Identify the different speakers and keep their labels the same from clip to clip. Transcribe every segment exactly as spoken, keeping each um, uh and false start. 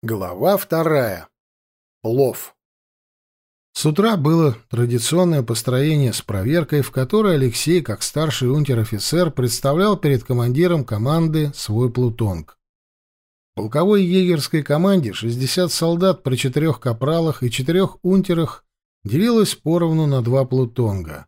Speaker 1: Глава вторая. Плов. С утра было традиционное построение с проверкой, в которой Алексей, как старший унтер-офицер, представлял перед командиром команды свой плутонг. В полковой егерской команде шестьдесят солдат при четырех капралах и четырех унтерах делилось поровну на два плутонга.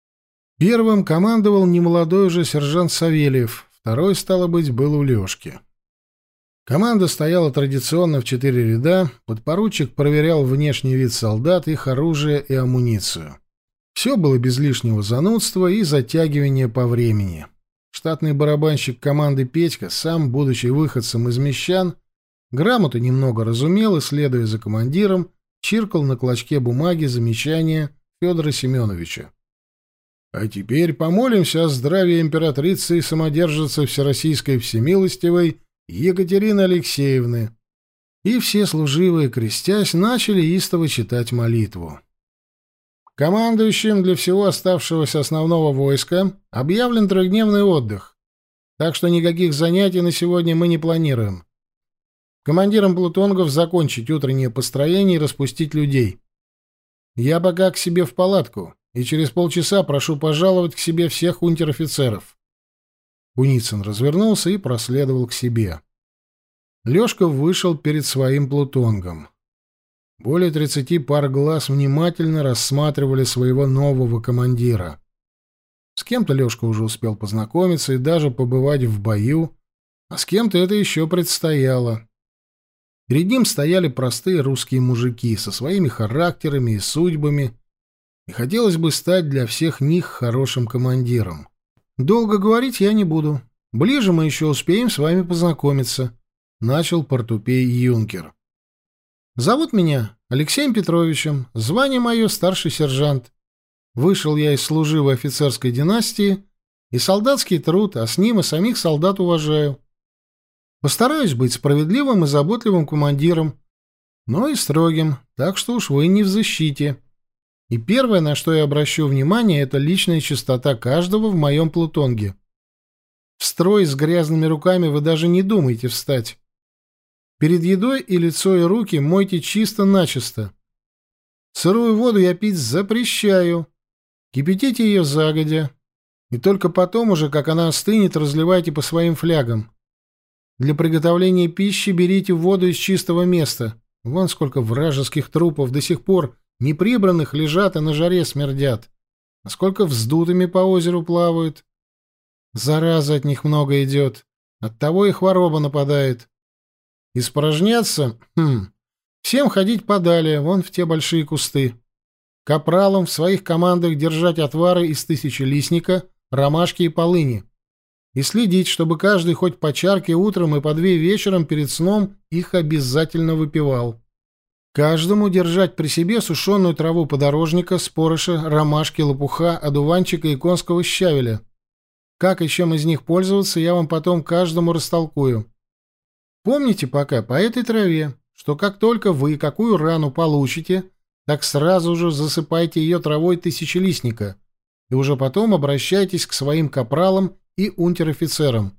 Speaker 1: Первым командовал немолодой уже сержант Савельев, второй, стало быть, был у Лёшки. Команда стояла традиционно в четыре ряда, подпоручик проверял внешний вид солдат, их оружие и амуницию. Все было без лишнего занудства и затягивания по времени. Штатный барабанщик команды Петька, сам, будучи выходцем из Мещан, грамоту немного разумел и, следуя за командиром, чиркал на клочке бумаги замечания Федора Семеновича. «А теперь помолимся о здравии императрицы и самодержицы Всероссийской Всемилостивой Екатерины Алексеевны». И все служивые, крестясь, начали истово читать молитву. Командующим для всего оставшегося основного войска объявлен трехдневный отдых, так что никаких занятий на сегодня мы не планируем. Командирам плутонгов закончить утреннее построение и распустить людей. Я пока к себе в палатку, и через полчаса прошу пожаловать к себе всех унтер-офицеров. Куницын развернулся и проследовал к себе. Лёшка вышел перед своим плутонгом. Более тридцати пар глаз внимательно рассматривали своего нового командира. С кем-то Лёшка уже успел познакомиться и даже побывать в бою, а с кем-то это еще предстояло. Перед ним стояли простые русские мужики со своими характерами и судьбами, и хотелось бы стать для всех них хорошим командиром. «Долго говорить я не буду. Ближе мы еще успеем с вами познакомиться», — начал портупей юнкер. «Зовут меня Алексеем Петровичем, звание мое старший сержант. Вышел я из служивой офицерской династии, и солдатский труд, а с ним и самих солдат уважаю. Постараюсь быть справедливым и заботливым командиром, но и строгим, так что уж вы не в защите. И первое, на что я обращу внимание, это личная чистота каждого в моем плутонге. В строй с грязными руками вы даже не думайте встать. Перед едой и лицо, и руки мойте чисто-начисто. Сырую воду я пить запрещаю. Кипятите ее загодя, и только потом уже, как она остынет, разливайте по своим флягам. Для приготовления пищи берите воду из чистого места. Вон сколько вражеских трупов до сих пор неприбранных лежат и на жаре смердят. А сколько вздутыми по озеру плавают. Зараза от них много идет. Оттого и хвороба нападает. Испражняться? Хм. Всем ходить подали, вон в те большие кусты. Капралам в своих командах держать отвары из тысячелистника, ромашки и полыни. И следить, чтобы каждый хоть по чарке утром и по две вечером перед сном их обязательно выпивал. Каждому держать при себе сушеную траву подорожника, спорыша, ромашки, лопуха, одуванчика и конского щавеля. Как и чем из них пользоваться, я вам потом каждому растолкую. Помните пока по этой траве, что как только вы какую рану получите, так сразу же засыпайте ее травой тысячелистника, и уже потом обращайтесь к своим капралам и унтер-офицерам.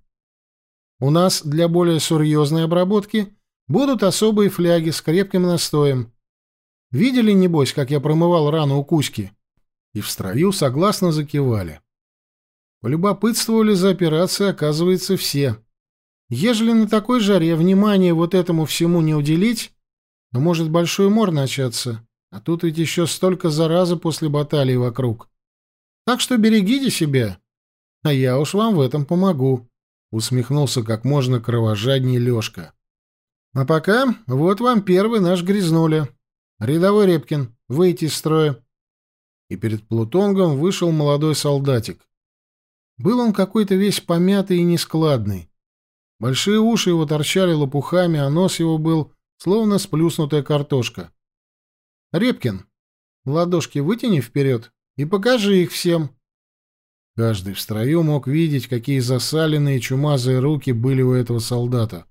Speaker 1: У нас для более серьезной обработки будут особые фляги с крепким настоем. Видели, небось, как я промывал рану у Кузьки?» И в строю согласно закивали. Полюбопытствовали за операцией, оказывается, все. Ежели на такой жаре внимание вот этому всему не уделить, то может большой мор начаться, а тут ведь еще столько заразы после баталии вокруг. Так что берегите себя, а я уж вам в этом помогу», — усмехнулся как можно кровожадней Лёшка. «А пока вот вам первый наш грязнуля. Рядовой Репкин, выйти из строя». И перед плутонгом вышел молодой солдатик. Был он какой-то весь помятый и нескладный. Большие уши его торчали лопухами, а нос его был словно сплюснутая картошка. «Репкин, ладошки вытяни вперед и покажи их всем». Каждый в строю мог видеть, какие засаленные чумазые руки были у этого солдата.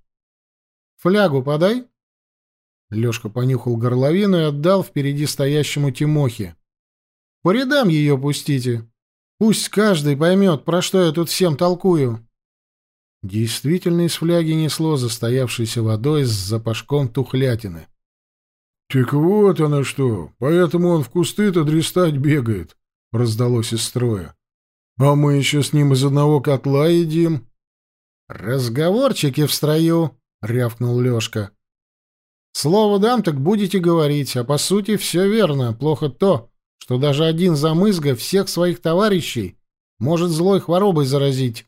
Speaker 1: «Флягу подай». Лёшка понюхал горловину и отдал впереди стоящему Тимохе. «По рядам ее пустите. Пусть каждый поймет, про что я тут всем толкую». Действительно, из фляги несло застоявшейся водой с запашком тухлятины.
Speaker 2: «Так вот оно что, поэтому он в кусты-то дрестать бегает», — раздалось из строя. «А мы еще с ним из одного котла едим».
Speaker 1: «Разговорчики в строю», — рявкнул Лёшка. «Слово дам, так будете говорить, а по сути все верно. Плохо то, что даже один замызга всех своих товарищей может злой хворобой заразить.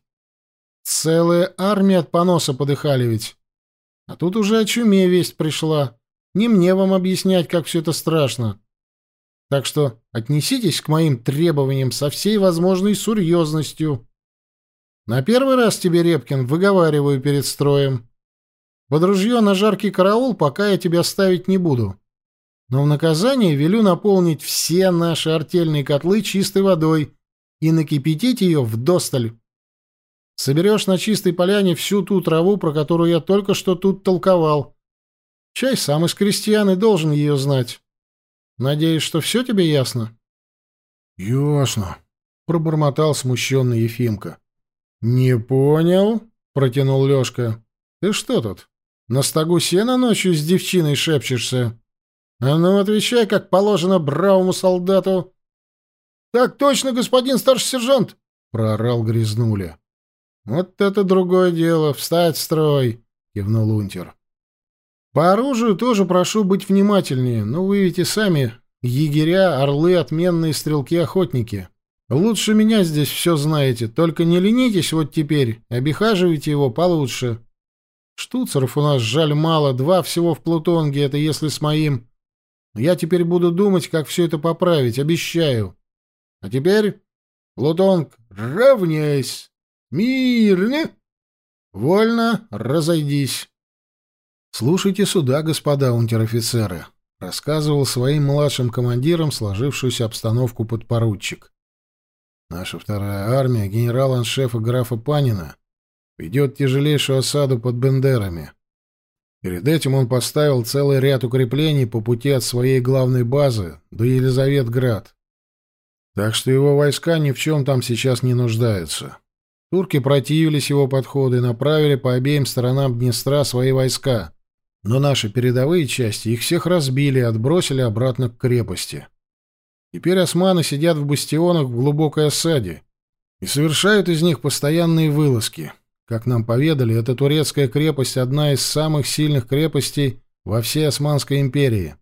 Speaker 1: Целая армия от поноса подыхали ведь. А тут уже о чуме весть пришла. Не мне вам объяснять, как все это страшно. Так что отнеситесь к моим требованиям со всей возможной серьезностью. На первый раз тебе, Репкин, выговариваю перед строем. Под ружье на жаркий караул пока я тебя ставить не буду. Но в наказание велю наполнить все наши артельные котлы чистой водой и накипятить ее вдосталь. Соберешь на чистой поляне всю ту траву, про которую я только что тут толковал. Чай сам из крестьян и должен ее знать. Надеюсь, что все тебе ясно?»
Speaker 2: «Ясно», — пробормотал смущенный Ефимка.
Speaker 1: «Не понял», — протянул Лёшка. «Ты что тут, на стогу сена ночью с девчиной шепчешься? А ну, отвечай, как положено бравому солдату». «Так точно, господин старший сержант», — проорал Грязнуля. «Вот это другое дело. Встать в строй», — кивнул унтер. «По оружию тоже прошу быть внимательнее, но вы ведь и сами егеря, орлы, отменные стрелки-охотники. Лучше меня здесь все знаете, только не ленитесь вот теперь, обихаживайте его получше. Штуцеров у нас, жаль, мало, два всего в Плутонге, это если с моим. Я теперь буду думать, как все это поправить, обещаю. А теперь, Плутонг, равняйсь! Мирно! Вольно, разойдись!» «Слушайте сюда, господа унтер-офицеры», — рассказывал своим младшим командирам сложившуюся обстановку подпоручик. «Наша вторая армия генерала-аншефа графа Панина ведет тяжелейшую осаду под Бендерами. Перед этим он поставил целый ряд укреплений по пути от своей главной базы до Елизаветград. Так что его войска ни в чем там сейчас не нуждаются. Турки противились его подходу и направили по обеим сторонам Днестра свои войска, но наши передовые части их всех разбили и отбросили обратно к крепости. Теперь османы сидят в бастионах в глубокой осаде и совершают из них постоянные вылазки. Как нам поведали, эта турецкая крепость — одна из самых сильных крепостей во всей Османской империи.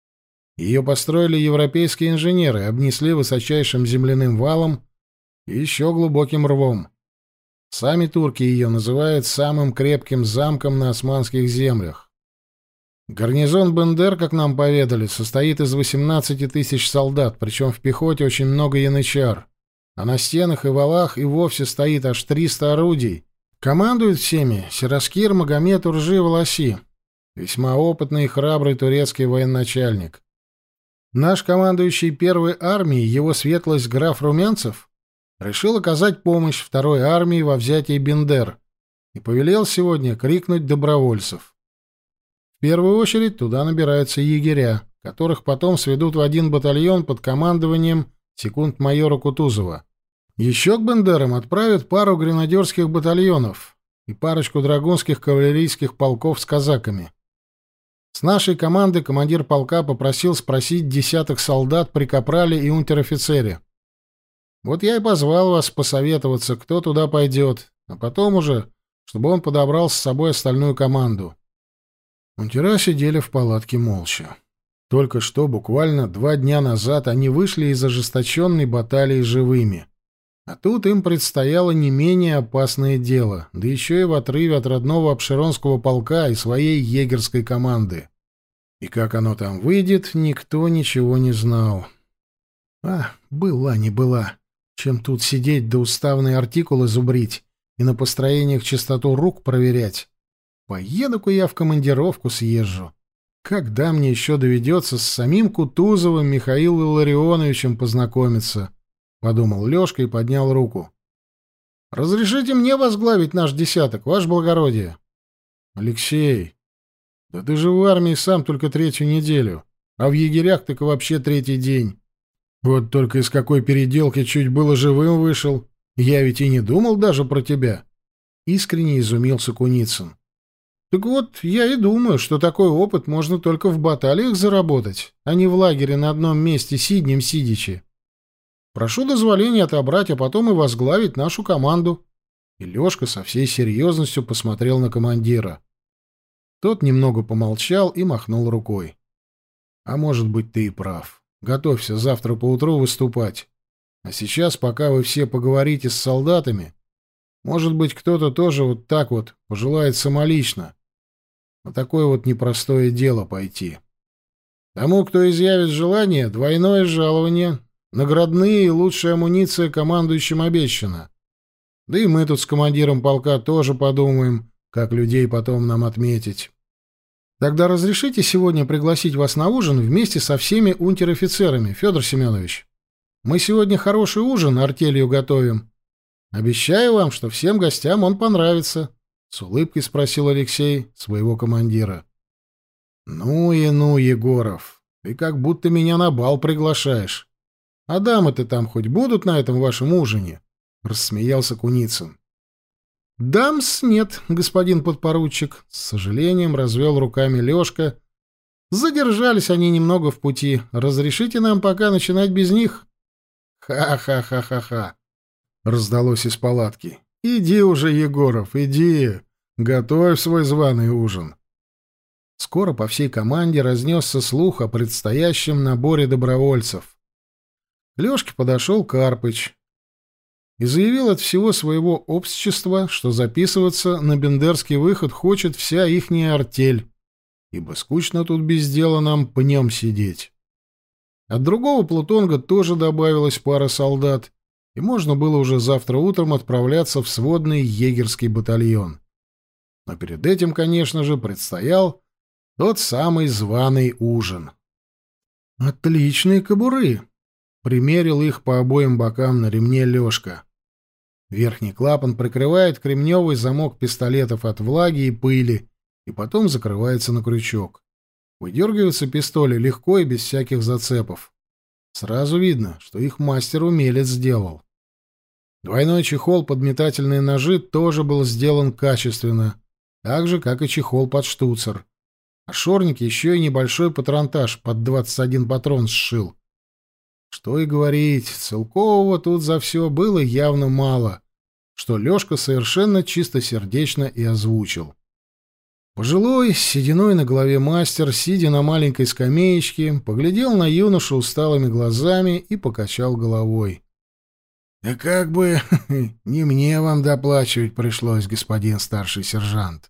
Speaker 1: Ее построили европейские инженеры, обнесли высочайшим земляным валом и еще глубоким рвом. Сами турки ее называют самым крепким замком на османских землях. Гарнизон Бендер, как нам поведали, состоит из восемнадцати тысяч солдат, причем в пехоте очень много янычар, а на стенах и валах и вовсе стоит аж триста орудий. Командует всеми Сираскир Магомед Уржи Волоси, весьма опытный и храбрый турецкий военачальник. Наш командующий первой армией, его светлость граф Румянцев, решил оказать помощь второй армии во взятии Бендер и повелел сегодня крикнуть добровольцев. В первую очередь туда набираются егеря, которых потом сведут в один батальон под командованием секунд-майора Кутузова. Еще к Бендерам отправят пару гренадерских батальонов и парочку драгунских кавалерийских полков с казаками. С нашей команды командир полка попросил спросить десяток солдат при капрале и унтер-офицере. Вот я и позвал вас посоветоваться, кто туда пойдет, а потом уже, чтобы он подобрал с собой остальную команду. Унтера сидели в палатке молча. Только что, буквально два дня назад, они вышли из ожесточенной баталии живыми. А тут им предстояло не менее опасное дело, да еще и в отрыве от родного Апшеронского полка и своей егерской команды. И как оно там выйдет, никто ничего не знал. А, была не была. Чем тут сидеть да уставные артикулы зубрить и на построениях чистоту рук проверять? Поеду-ка я в командировку съезжу. Когда мне еще доведется с самим Кутузовым Михаилом Илларионовичем познакомиться? — подумал Лёшка и поднял руку. — Разрешите мне возглавить наш десяток, ваше благородие? — Алексей, да ты же в армии сам только третью неделю, а в егерях так вообще третий день. Вот только из какой переделки чуть было живым вышел. Я ведь и не думал даже про тебя. — искренне изумился Куницын. «Так вот, я и думаю, что такой опыт можно только в баталиях заработать, а не в лагере на одном месте сиднем сидячи. Прошу дозволения отобрать, а потом и возглавить нашу команду». И Лёшка со всей серьезностью посмотрел на командира. Тот немного помолчал и махнул рукой. «А может быть, ты и прав. Готовься завтра поутру выступать. А сейчас, пока вы все поговорите с солдатами, может быть, кто-то тоже вот так вот пожелает самолично на такое вот непростое дело пойти. Тому, кто изъявит желание, двойное жалование, наградные и лучшая амуниция командующим обещана. Да и мы тут с командиром полка тоже подумаем, как людей потом нам отметить. Тогда разрешите сегодня пригласить вас на ужин вместе со всеми унтер-офицерами, Федор Семенович? Мы сегодня хороший ужин артелью готовим. Обещаю вам, что всем гостям он понравится», — с улыбкой спросил Алексей своего командира. «Ну и ну, Егоров, ты как будто меня на бал приглашаешь. А дамы-то там хоть будут на этом вашем ужине?» — рассмеялся Куницын. «Дамс нет, господин подпоручик», — с сожалением развел руками Лёшка. «Задержались они немного в пути. Разрешите нам пока начинать без них?» «Ха-ха-ха-ха-ха!» — раздалось из палатки. «Иди уже, Егоров, иди! Готовь свой званый ужин!» Скоро по всей команде разнесся слух о предстоящем наборе добровольцев. К Лёшке подошел Карпыч и заявил от всего своего общества, что записываться на бендерский выход хочет вся ихняя артель, ибо скучно тут без дела нам пнем сидеть. От другого плутонга тоже добавилась пара солдат, и можно было уже завтра утром отправляться в сводный егерский батальон. Но перед этим, конечно же, предстоял тот самый званый ужин. «Отличные кобуры!» — примерил их по обоим бокам на ремне Лёшка. Верхний клапан прикрывает кремневый замок пистолетов от влаги и пыли, и потом закрывается на крючок. Выдергиваются пистоли легко и без всяких зацепов. Сразу видно, что их мастер-умелец сделал. Двойной чехол под метательные ножи тоже был сделан качественно, так же, как и чехол под штуцер. А шорник еще и небольшой патронтаж под двадцать один патрон сшил. Что и говорить, целкового тут за все было явно мало, что Лёшка совершенно чистосердечно и озвучил. Пожилой, с сединой на голове мастер, сидя на маленькой скамеечке, поглядел на юношу усталыми глазами и покачал головой. «Да как бы не мне вам доплачивать пришлось, господин старший сержант.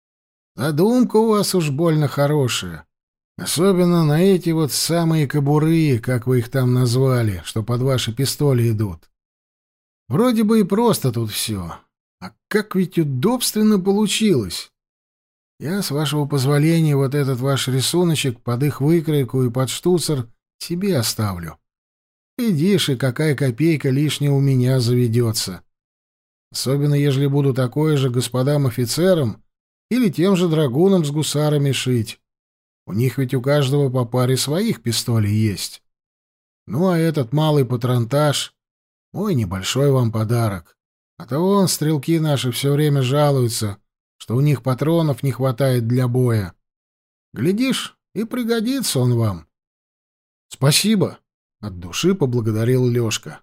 Speaker 1: Задумка у вас уж больно хорошая, особенно на эти вот самые кобуры, как вы их там назвали, что под ваши пистоли идут. Вроде бы и просто тут все, а как ведь удобственно получилось. Я, с вашего позволения, вот этот ваш рисуночек под их выкройку и под штуцер себе оставлю. Глядишь, и какая копейка лишняя у меня заведется. Особенно, ежели буду такое же господам офицерам или тем же драгунам с гусарами шить. У них ведь у каждого по паре своих пистолей есть. Ну, а этот малый патронтаж — мой небольшой вам подарок. А то вон стрелки наши все время жалуются, что у них патронов не хватает для боя. Глядишь, и пригодится он вам. — Спасибо, — от души поблагодарил Лёшка.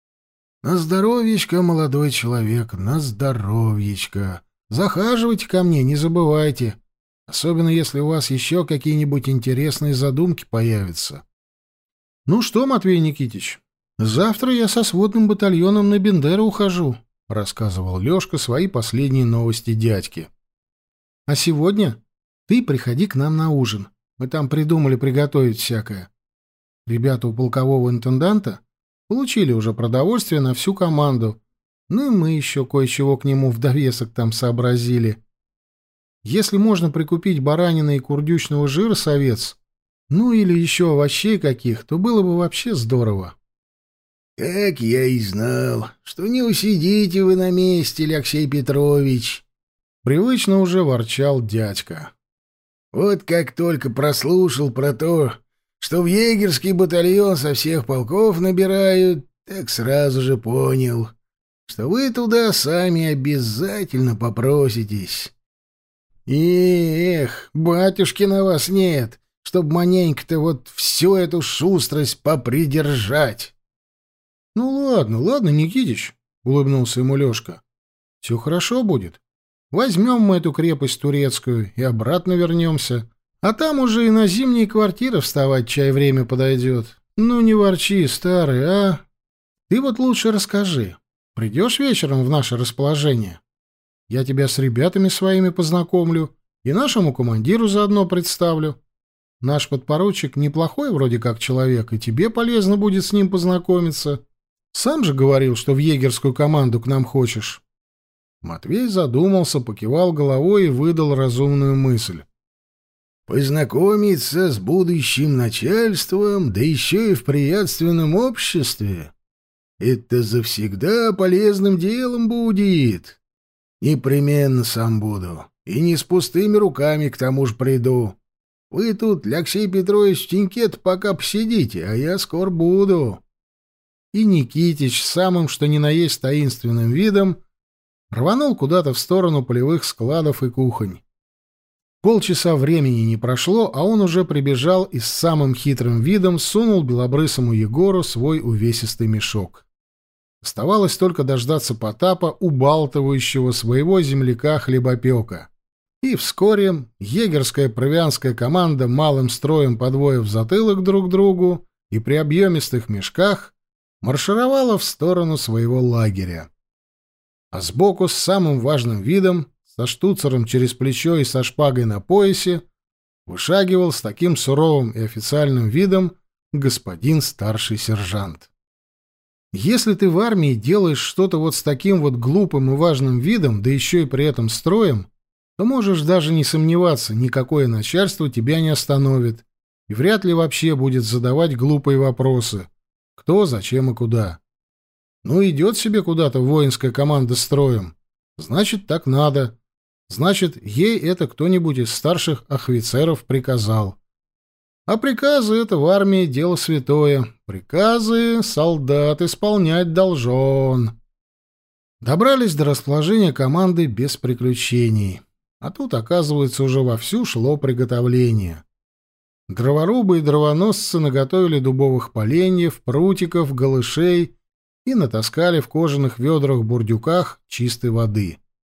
Speaker 1: — На здоровьечко, молодой человек, на здоровьечко. Захаживайте ко мне, не забывайте, особенно если у вас еще какие-нибудь интересные задумки появятся. — Ну что, Матвей Никитич, завтра я со сводным батальоном на Бендеры ухожу, — рассказывал Лёшка свои последние новости дядьке. — А сегодня ты приходи к нам на ужин. Мы там придумали приготовить всякое. Ребята у полкового интенданта получили уже продовольствие на всю команду, ну и мы еще кое-чего к нему в довесок там сообразили. Если можно прикупить баранины и курдючного жира с овец, ну или еще овощей каких, то было бы вообще здорово. — Так я и знал, что не усидите вы на месте, Алексей Петрович, — привычно уже ворчал дядька. — Вот как только прослушал про то, что в егерский батальон со всех полков набирают, так сразу же понял, что вы туда сами обязательно попроситесь. Эх, батюшки на вас нет, чтоб маленько-то вот всю эту шустрость попридержать. — Ну ладно, ладно, Никитич, — улыбнулся ему Лёшка. — Все хорошо будет. Возьмем мы эту крепость турецкую и обратно вернемся. А там уже и на зимние квартиры вставать чай время подойдет. Ну не ворчи, старый, а? Ты вот лучше расскажи. Придешь вечером в наше расположение? Я тебя с ребятами своими познакомлю и нашему командиру заодно представлю. Наш подпоручик неплохой вроде как человек, и тебе полезно будет с ним познакомиться. Сам же говорил, что в егерскую команду к нам хочешь. Матвей задумался, покивал головой и выдал разумную мысль. Познакомиться с будущим начальством, да еще и в приятственном обществе, это завсегда полезным делом будет. Непременно сам буду. И не с пустыми руками к тому же приду. Вы тут, Алексей Петрович, в теньке-то пока посидите, а я скоро буду. И Никитич, самым что ни на есть таинственным видом, рванул куда-то в сторону полевых складов и кухонь. Полчаса времени не прошло, а он уже прибежал и с самым хитрым видом сунул белобрысому Егору свой увесистый мешок. Оставалось только дождаться Потапа, убалтывающего своего земляка-хлебопека. И вскоре егерская провианская команда малым строем подвоев затылок друг другу и при объемистых мешках маршировала в сторону своего лагеря. А сбоку с самым важным видом, со штуцером через плечо и со шпагой на поясе, вышагивал с таким суровым и официальным видом господин старший сержант. Если ты в армии делаешь что-то вот с таким вот глупым и важным видом, да еще и при этом строем, то можешь даже не сомневаться, никакое начальство тебя не остановит и вряд ли вообще будет задавать глупые вопросы: кто, зачем и куда. Ну, идет себе куда-то воинская команда строем, значит, так надо. Значит, ей это кто-нибудь из старших офицеров приказал. А приказы — это в армии дело святое. Приказы солдат исполнять должен. Добрались до расположения команды без приключений. А тут, оказывается, уже вовсю шло приготовление. Дроворубы и дровоносцы наготовили дубовых поленьев, прутиков, галышей и натаскали в кожаных ведрах-бурдюках чистой воды.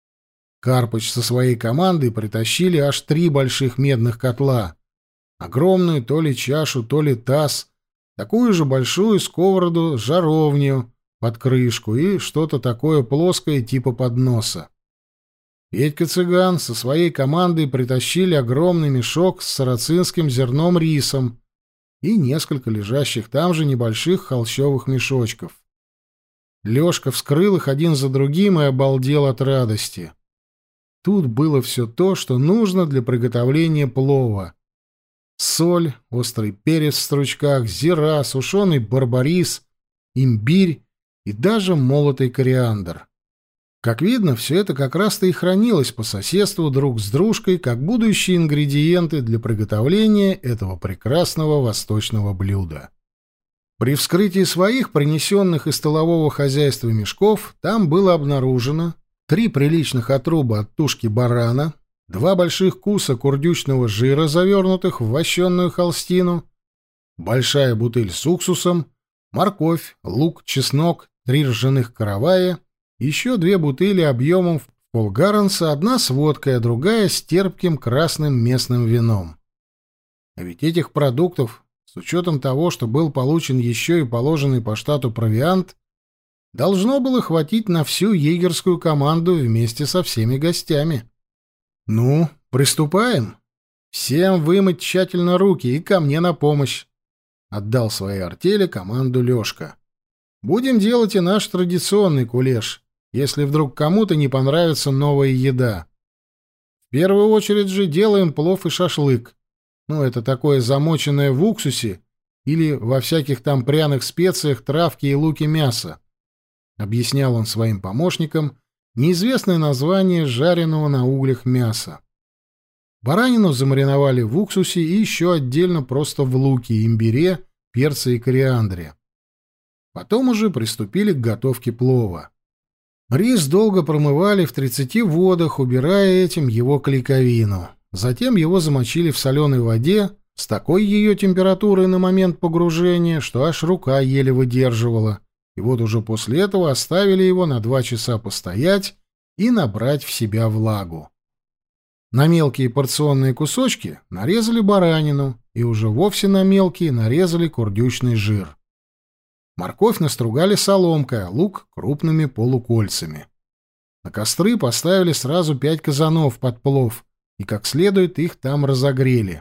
Speaker 1: Карпыч со своей командой притащили аж три больших медных котла. Огромную то ли чашу, то ли таз, такую же большую сковороду, жаровню под крышку и что-то такое плоское типа подноса. Петька-цыган со своей командой притащили огромный мешок с сарацинским зерном-рисом и несколько лежащих там же небольших холщовых мешочков. Лёшка вскрыл их один за другим и обалдел от радости. Тут было все то, что нужно для приготовления плова. Соль, острый перец в стручках, зира, сушеный барбарис, имбирь и даже молотый кориандр. Как видно, все это как раз-то и хранилось по соседству друг с дружкой, как будущие ингредиенты для приготовления этого прекрасного восточного блюда. При вскрытии своих, принесенных из столового хозяйства мешков, там было обнаружено три приличных отруба от тушки барана, два больших куса курдючного жира, завернутых в вощенную холстину, большая бутыль с уксусом, морковь, лук, чеснок, три ржаных каравая, еще две бутыли объемом в полгаранца, одна с водкой, а другая с терпким красным местным вином. А ведь этих продуктов, с учетом того, что был получен еще и положенный по штату провиант, должно было хватить на всю егерскую команду вместе со всеми гостями. «Ну, приступаем. Всем вымыть тщательно руки и ко мне на помощь», — отдал своей артели команду Лёшка. «Будем делать и наш традиционный кулеш, если вдруг кому-то не понравится новая еда. В первую очередь же делаем плов и шашлык. Ну, это такое замоченное в уксусе или во всяких там пряных специях травки и луки мясо», — объяснял он своим помощникам неизвестное название жареного на углях мяса. Баранину замариновали в уксусе и еще отдельно просто в луке, имбире, перце и кориандре. Потом уже приступили к готовке плова. Рис долго промывали в тридцати водах, убирая этим его клейковину. Затем его замочили в соленой воде с такой ее температурой на момент погружения, что аж рука еле выдерживала. И вот уже после этого оставили его на два часа постоять и набрать в себя влагу. На мелкие порционные кусочки нарезали баранину, и уже вовсе на мелкие нарезали курдючный жир. Морковь настругали соломкой, а лук — крупными полукольцами. На костры поставили сразу пять казанов под плов, и как следует их там разогрели.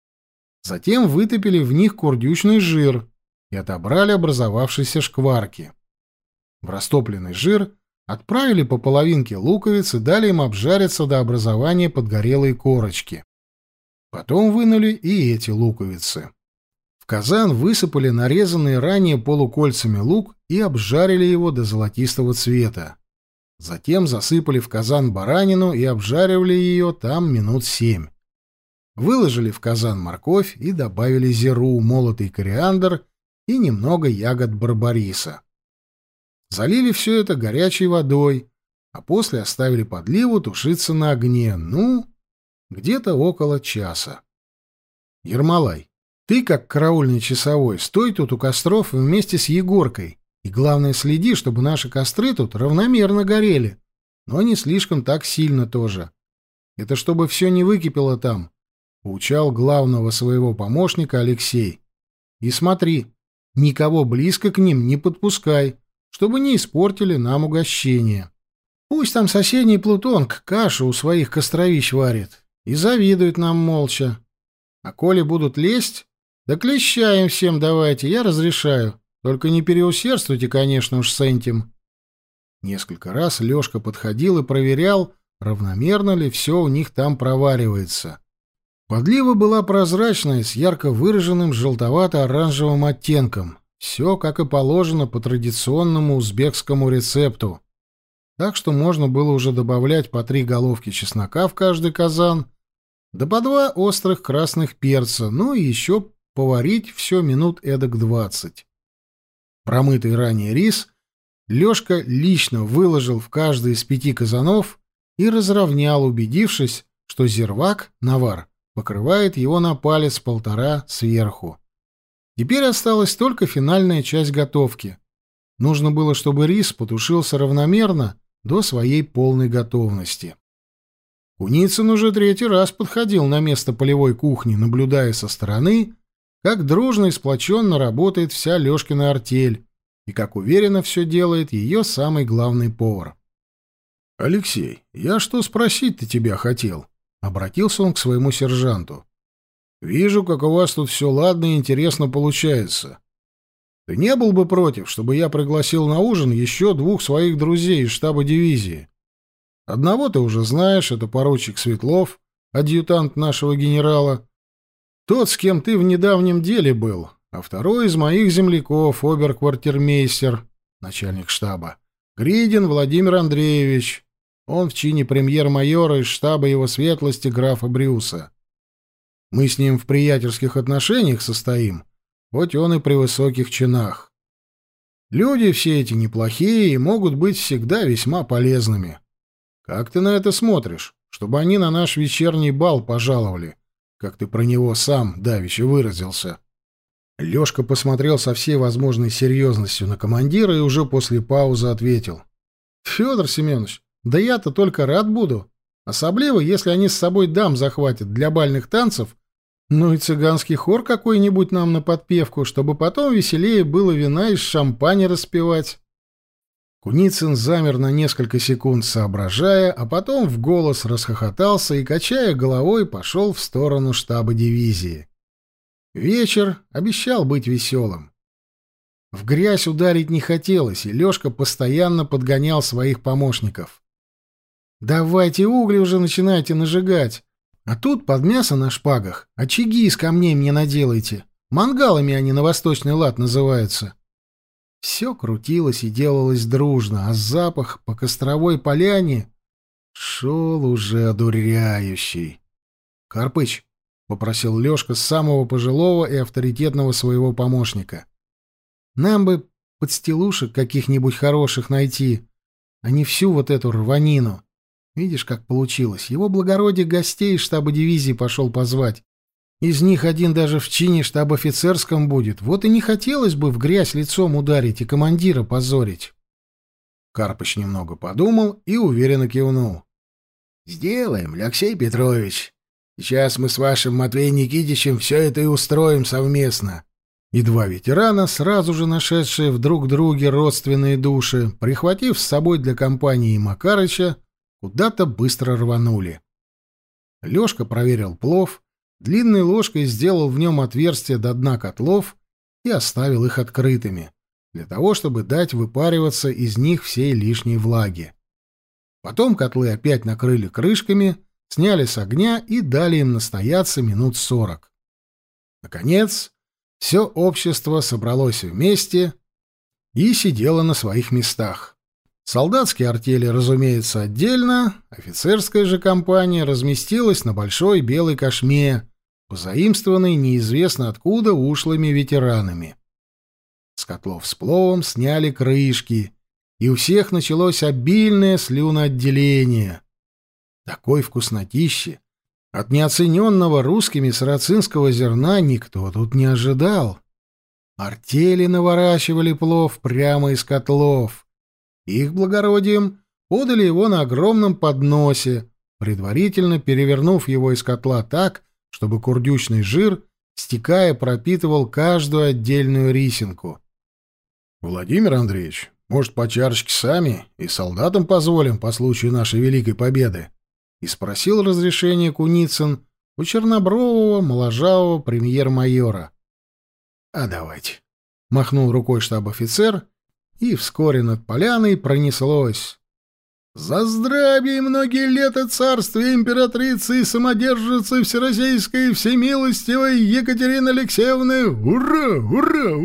Speaker 1: Затем вытопили в них курдючный жир и отобрали образовавшиеся шкварки. В растопленный жир отправили по половинке луковиц и дали им обжариться до образования подгорелой корочки. Потом вынули и эти луковицы. В казан высыпали нарезанный ранее полукольцами лук и обжарили его до золотистого цвета. Затем засыпали в казан баранину и обжаривали ее там минут семь. Выложили в казан морковь и добавили зиру, молотый кориандр и немного ягод барбариса. Залили все это горячей водой, а после оставили подливу тушиться на огне, ну, где-то около часа. Ермолай, ты, как караульный часовой, стой тут у костров вместе с Егоркой, и, главное, следи, чтобы наши костры тут равномерно горели, но не слишком так сильно тоже. Это чтобы все не выкипело там, — поучал главного своего помощника Алексей. И смотри, никого близко к ним не подпускай, чтобы не испортили нам угощение. Пусть там соседний Плутонг кашу у своих костровищ варит и завидует нам молча. А коли будут лезть, да клеща им всем давайте, я разрешаю. Только не переусердствуйте, конечно уж, с этим. Несколько раз Лёшка подходил и проверял, равномерно ли все у них там проваривается. Подлива была прозрачная, с ярко выраженным желтовато-оранжевым оттенком. Все, как и положено по традиционному узбекскому рецепту. Так что можно было уже добавлять по три головки чеснока в каждый казан, да по два острых красных перца, ну и еще поварить все минут эдак двадцать. Промытый ранее рис Лёшка лично выложил в каждый из пяти казанов и разровнял, убедившись, что зирвак, навар, покрывает его на палец-полтора сверху. Теперь осталась только финальная часть готовки. Нужно было, чтобы рис потушился равномерно до своей полной готовности. Куницын уже третий раз подходил на место полевой кухни, наблюдая со стороны, как дружно и сплоченно работает вся Лёшкина артель и как уверенно все делает ее самый главный повар. — Алексей, я что спросить-то тебя хотел? — обратился он к своему сержанту. Вижу, как у вас тут все ладно и интересно получается. Ты не был бы против, чтобы я пригласил на ужин еще двух своих друзей из штаба дивизии? Одного ты уже знаешь, это поручик Светлов, адъютант нашего генерала. Тот, с кем ты в недавнем деле был, а второй из моих земляков, обер-квартирмейстер, начальник штаба, Гридин Владимир Андреевич. Он в чине премьер-майора из штаба его светлости графа Брюса. Мы с ним в приятельских отношениях состоим, хоть он и при высоких чинах. Люди все эти неплохие и могут быть всегда весьма полезными. Как ты на это смотришь, чтобы они на наш вечерний бал пожаловали, как ты про него сам давеча выразился?» Лёшка посмотрел со всей возможной серьезностью на командира и уже после паузы ответил. «Фёдор Семенович, да я-то только рад буду. Особливо, если они с собой дам захватят для бальных танцев. Ну и цыганский хор какой-нибудь нам на подпевку, чтобы потом веселее было вина из шампаня распевать». Куницын замер на несколько секунд, соображая, а потом в голос расхохотался и, качая головой, пошел в сторону штаба дивизии. Вечер обещал быть веселым. В грязь ударить не хотелось, и Лёшка постоянно подгонял своих помощников. «Давайте угли уже начинайте нажигать. А тут под мясо на шпагах очаги из камней мне наделайте. Мангалами они на восточный лад называются». Все крутилось и делалось дружно, а запах по костровой поляне шел уже одуряющий. «Карпыч», — попросил Лёшка самого пожилого и авторитетного своего помощника, — «нам бы подстилушек каких-нибудь хороших найти. а не всю вот эту рванину. Видишь, как получилось. Его благородие гостей из штаба дивизии пошел позвать. Из них один даже в чине штаб-офицерском будет. Вот и не хотелось бы в грязь лицом ударить и командира позорить. Карпыч немного подумал и уверенно кивнул. — Сделаем, Алексей Петрович. Сейчас мы с вашим Матвеем Никитичем все это и устроим совместно. И два ветерана, сразу же нашедшие в друг друге родственные души, прихватив с собой для компании Макарыча, куда-то быстро рванули. Лёшка проверил плов, длинной ложкой сделал в нем отверстие до дна котлов и оставил их открытыми, для того, чтобы дать выпариваться из них всей лишней влаги. Потом котлы опять накрыли крышками, сняли с огня и дали им настояться минут сорок. Наконец, все общество собралось вместе и сидело на своих местах. Солдатские артели, разумеется, отдельно, офицерская же компания разместилась на большой белой кошме, позаимствованной неизвестно откуда ушлыми ветеранами. С котлов с пловом сняли крышки, и у всех началось обильное слюноотделение. Такой вкуснотищи от неоцененного русскими сарацинского зерна никто тут не ожидал. Артели наворачивали плов прямо из котлов. Их благородием подали его на огромном подносе, предварительно перевернув его из котла так, чтобы курдючный жир, стекая, пропитывал каждую отдельную рисинку. — Владимир Андреевич, может, по чарочке сами и солдатам позволим по случаю нашей великой победы? И спросил разрешение Куницын у чернобрового, моложавого премьер-майора. — А давайте, — махнул рукой штаб-офицер, и вскоре над поляной пронеслось: «За здравие и многие лета царствия императрицы и самодержицы Всероссийской и Всемилостивой Екатерины Алексеевны! Ура! Ура!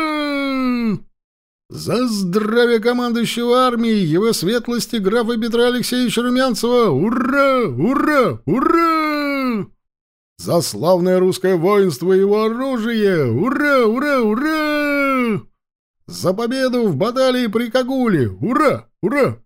Speaker 1: Ура! За здравие командующего армией его светлости графа Петра Алексеевича Румянцева! Ура! Ура! Ура! За славное русское воинство и его оружие! Ура! Ура! Ура! За победу в баталии при Кагуле! Ура! Ура!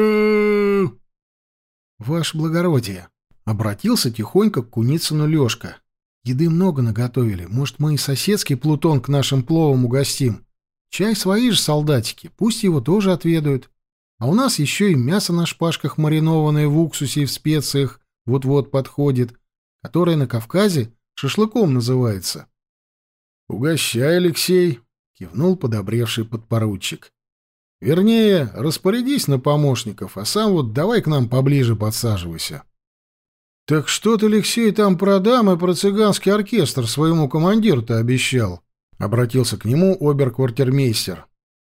Speaker 1: Ура!» «Ваше благородие!» — обратился тихонько к Куницыну Лёшка. «Еды много наготовили. Может, мы и соседский плутон к нашим пловам угостим? Чай свои же солдатики, пусть его тоже отведают. А у нас еще и мясо на шпажках маринованное в уксусе и в специях вот-вот подходит, которое на Кавказе шашлыком называется». «Угощай, Алексей!» — кивнул подобревший подпоручик. «Вернее, распорядись на помощников, а сам вот давай к нам поближе подсаживайся». «Так что ты, Алексей, там про дам и про цыганский оркестр своему командиру-то обещал?» — обратился к нему обер-квартирмейстер.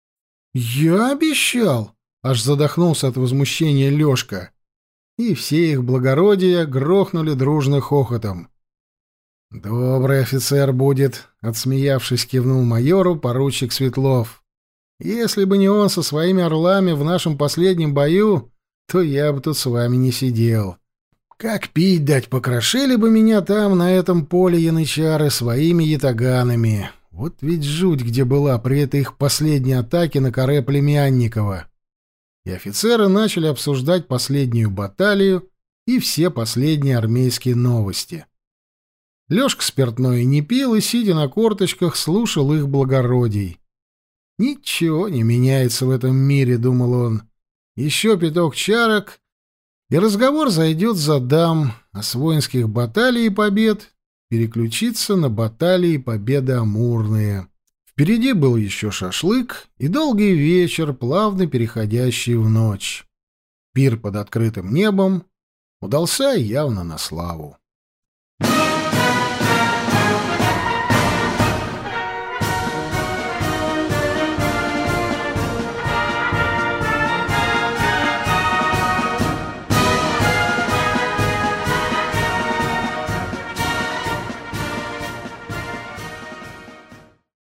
Speaker 1: «Я обещал?» — аж задохнулся от возмущения Лёшка. И все их благородия грохнули дружно хохотом. «Добрый офицер будет», — отсмеявшись, кивнул майору поручик Светлов. «Если бы не он со своими орлами в нашем последнем бою, то я бы тут с вами не сидел. Как пить дать, покрошили бы меня там, на этом поле янычары, своими ятаганами. Вот ведь жуть где была при этой их последней атаке на каре Племянникова». И офицеры начали обсуждать последнюю баталию и все последние армейские новости. Лёшка спиртное не пил и, сидя на корточках, слушал их благородий. «Ничего не меняется в этом мире», — думал он. «Еще пяток чарок, и разговор зайдет за дам, а с воинских баталий и побед переключится на баталии и победы амурные». Впереди был еще шашлык и долгий вечер, плавно переходящий в ночь. Пир под открытым небом удался явно на славу.